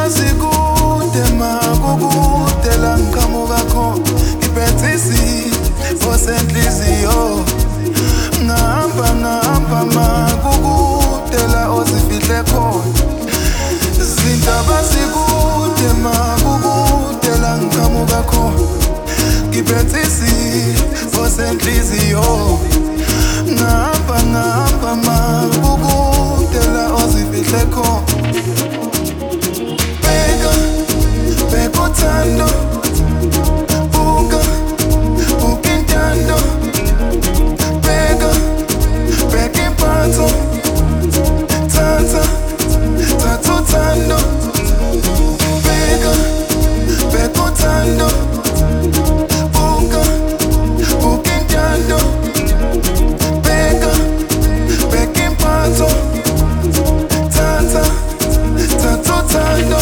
sikude makukude la ngiqhamuka khona ngiphethe isifo senhliziyo ngahamba makukude la ozifihle khona izindaba zikude makukude la ngiqhamuka khona ngiphethe isifo senhliziyo ngahamba makukude la ozifihle khona bheka uthando buka intando bheka impatho thatha uthando bheka uthando buka intando bheka impatho thatha uthando.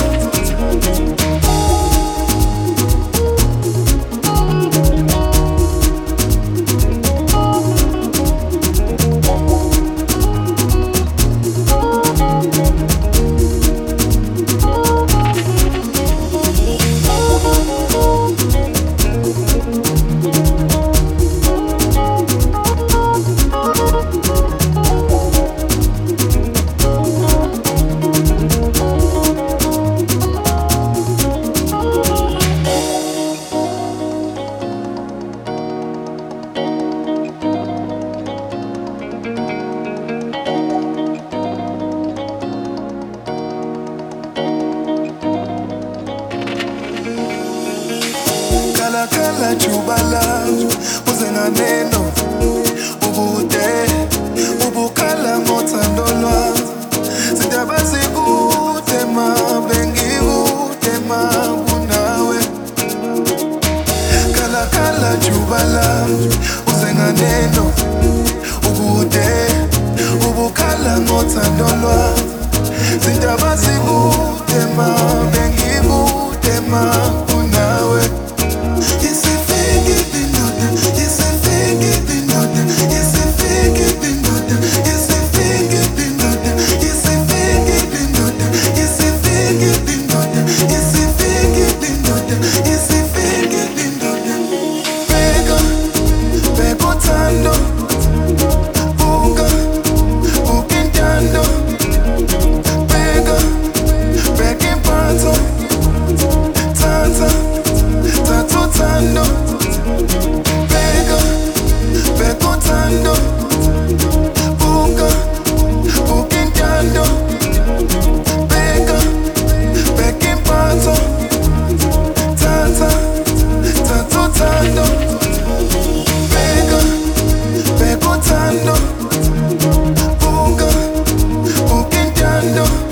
Kala jubala uzenganeno ubude ubukala ngothando lwami zindaba zikude mabengikude makunawe kala jubala uzenganeno ubude ubukala ngothando lwami zindaba zikude mabengikude makunawe. No